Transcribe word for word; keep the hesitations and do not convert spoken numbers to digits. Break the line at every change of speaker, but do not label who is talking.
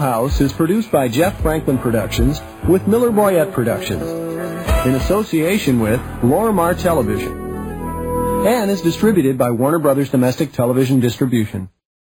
House is produced by Jeff Franklin Productions with Miller Boyette Productions in association with Lorimar Television and is distributed by Warner Brothers Domestic Television Distribution.